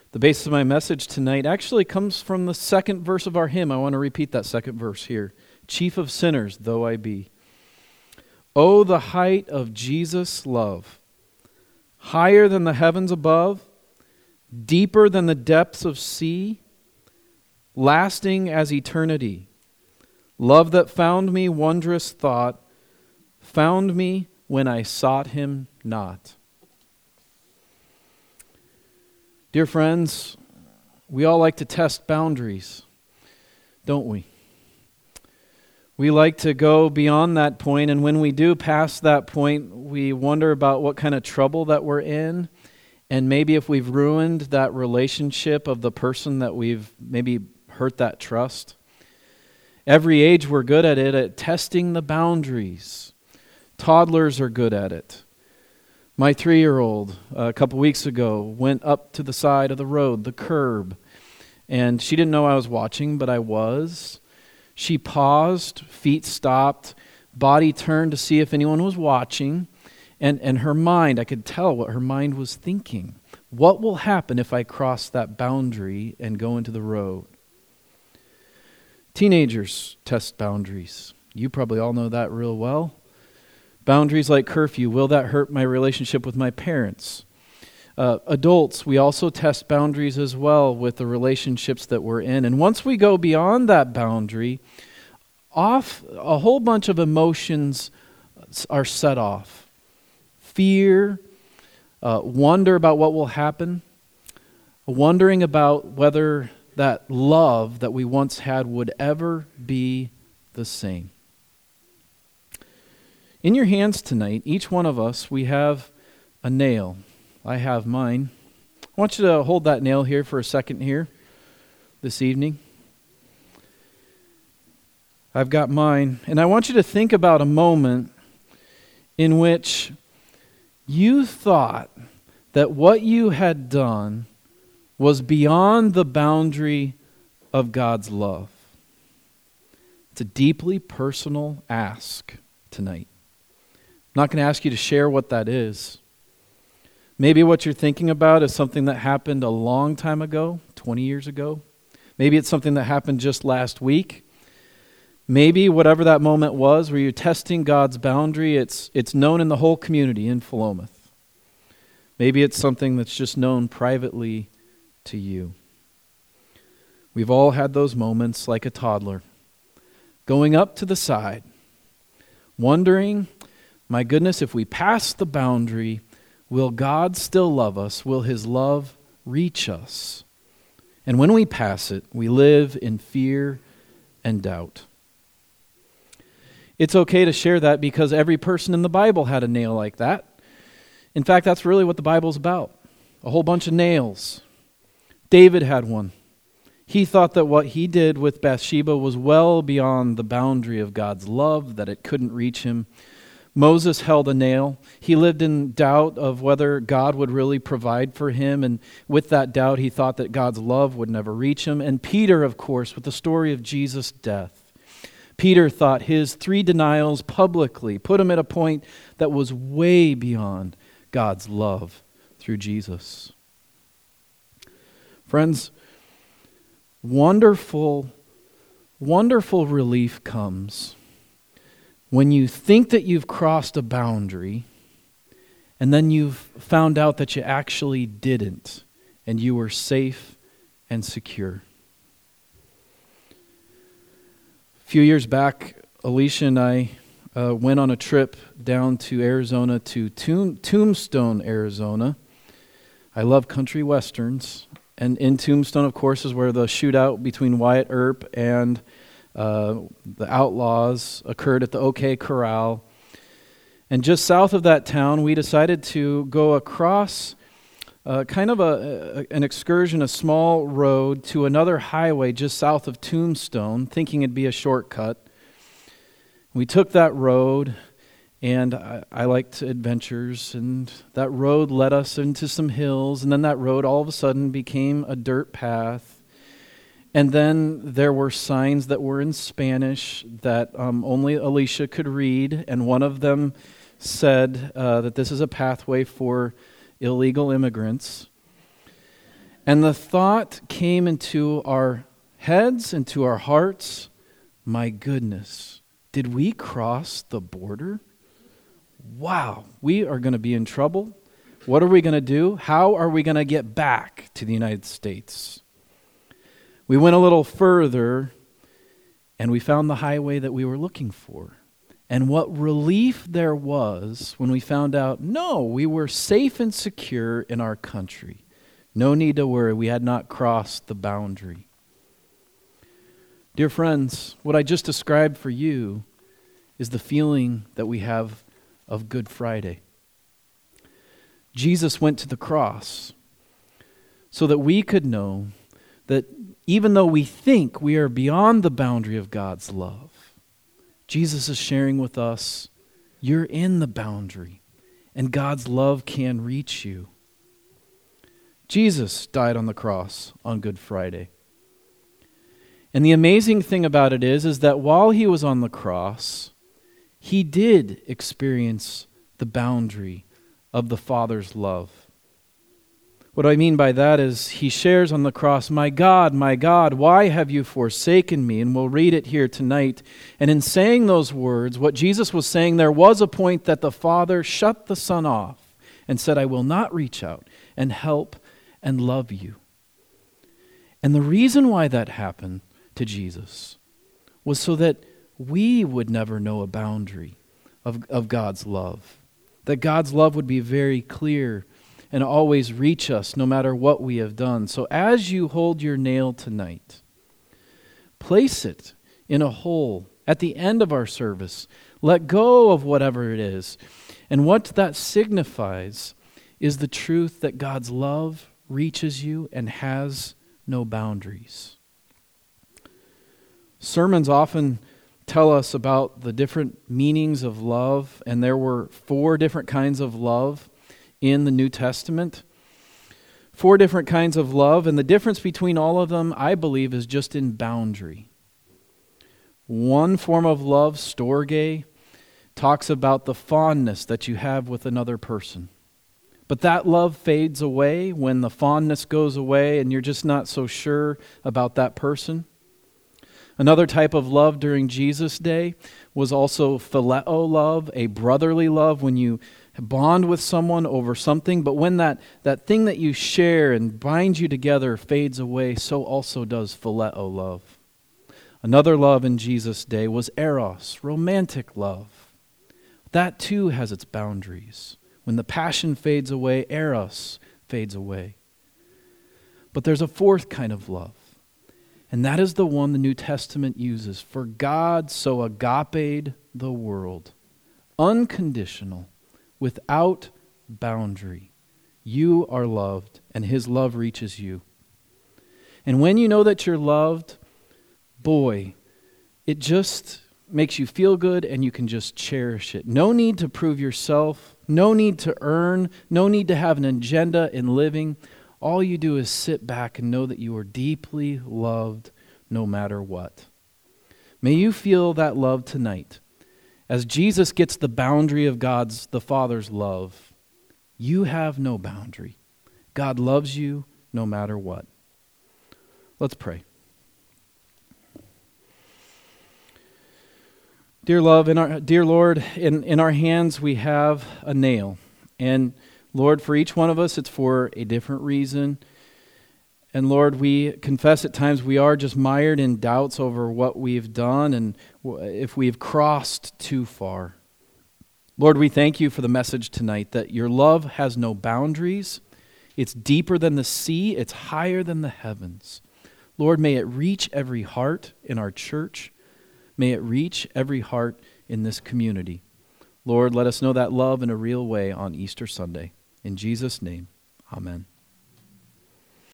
The basis of my message tonight actually comes from the second verse of our hymn. I want to repeat that second verse here. Chief of sinners, though I be. Oh, the height of Jesus' love, higher than the heavens above, deeper than the depths of sea, lasting as eternity. Love that found me, wondrous thought, found me when I sought him not. Dear friends, we all like to test boundaries, don't we? We like to go beyond that point, and when we do pass that point, we wonder about what kind of trouble that we're in, and maybe if we've ruined that relationship of the person that we've maybe hurt that trust. Every age we're good at it, at testing the boundaries. Toddlers are good at it. My 3-year-old, a couple weeks ago, went up to the side of the road, the curb, and she didn't know I was watching, but I was. She paused, feet stopped, body turned to see if anyone was watching, and her mind, I could tell what her mind was thinking. What will happen if I cross that boundary and go into the road? Teenagers test boundaries. You probably all know that real well. Boundaries like curfew, will that hurt my relationship with my parents? Adults, we also test boundaries as well with the relationships that we're in. And once we go beyond that boundary, a whole bunch of emotions are set off. Fear, wonder about what will happen, wondering about whether that love that we once had would ever be the same. In your hands tonight, each one of us, we have a nail. I have mine. I want you to hold that nail here for a second here this evening. I've got mine. And I want you to think about a moment in which you thought that what you had done was beyond the boundary of God's love. It's a deeply personal ask tonight. I'm not going to ask you to share what that is. Maybe what you're thinking about is something that happened a long time ago, 20 years ago. Maybe it's something that happened just last week. Maybe whatever that moment was where you're testing God's boundary, it's known in the whole community in Philomath. Maybe it's something that's just known privately to you. We've all had those moments like a toddler, going up to the side, wondering, my goodness, if we pass the boundary, will God still love us? Will His love reach us? And when we pass it, we live in fear and doubt. It's okay to share that because every person in the Bible had a nail like that. In fact, that's really what the Bible's about. A whole bunch of nails. David had one. He thought that what he did with Bathsheba was well beyond the boundary of God's love, that it couldn't reach him. Moses held a nail. He lived in doubt of whether God would really provide for him, and with that doubt, he thought that God's love would never reach him. And Peter, of course, with the story of Jesus' death. Peter thought his 3 denials publicly put him at a point that was way beyond God's love through Jesus. Friends, wonderful, wonderful relief comes when you think that you've crossed a boundary and then you've found out that you actually didn't and you were safe and secure. A few years back, Alicia and I went on a trip down to Arizona, to Tombstone, Arizona. I love country westerns. And in Tombstone, of course, is where the shootout between Wyatt Earp and the Outlaws occurred at the OK Corral. And just south of that town, we decided to go across kind of an excursion, a small road, to another highway just south of Tombstone, thinking it'd be a shortcut. We took that road, and I liked adventures, and that road led us into some hills, and then that road all of a sudden became a dirt path. And then there were signs that were in Spanish that only Alicia could read, and one of them said that this is a pathway for illegal immigrants. And the thought came into our heads, into our hearts, my goodness, did we cross the border? Wow, we are going to be in trouble. What are we going to do? How are we going to get back to the United States? We went a little further, and we found the highway that we were looking for. And what relief there was when we found out, no, we were safe and secure in our country. No need to worry, we had not crossed the boundary. Dear friends, what I just described for you is the feeling that we have of Good Friday. Jesus went to the cross so that we could know that even though we think we are beyond the boundary of God's love, Jesus is sharing with us, you're in the boundary, and God's love can reach you. Jesus died on the cross on Good Friday. And the amazing thing about it is that while he was on the cross, he did experience the boundary of the Father's love. What I mean by that is he shares on the cross, my God, why have you forsaken me? And we'll read it here tonight. And in saying those words, what Jesus was saying, there was a point that the Father shut the Son off and said, I will not reach out and help and love you. And the reason why that happened to Jesus was so that we would never know a boundary of God's love. That God's love would be very clear and always reach us no matter what we have done. So as you hold your nail tonight, place it in a hole at the end of our service. Let go of whatever it is. And what that signifies is the truth that God's love reaches you and has no boundaries. Sermons often tell us about the different meanings of love, and there were 4 different kinds of love in the New Testament. 4 different kinds of love, and the difference between all of them, I believe, is just in boundary. One form of love, storge, talks about the fondness that you have with another person. But that love fades away when the fondness goes away and you're just not so sure about that person. Another type of love during Jesus' day was also phileo love, a brotherly love when you bond with someone over something, but when that thing that you share and binds you together fades away, so also does phileo love. Another love in Jesus' day was eros, romantic love. That too has its boundaries. When the passion fades away, eros fades away. But there's a 4th kind of love. And that is the one the New Testament uses. For God so agaped the world, unconditional, without boundary. You are loved, and his love reaches you. And when you know that you're loved, boy, it just makes you feel good, and you can just cherish it. No need to prove yourself, no need to earn, no need to have an agenda in living. All you do is sit back and know that you are deeply loved no matter what. May you feel that love tonight. As Jesus gets the boundary of the Father's love, you have no boundary. God loves you no matter what. Let's pray. Dear Lord, in our hands we have a nail. And Lord, for each one of us, it's for a different reason. And Lord, we confess at times we are just mired in doubts over what we've done and if we've crossed too far. Lord, we thank you for the message tonight that your love has no boundaries. It's deeper than the sea. It's higher than the heavens. Lord, may it reach every heart in our church. May it reach every heart in this community. Lord, let us know that love in a real way on Easter Sunday. In Jesus' name, amen.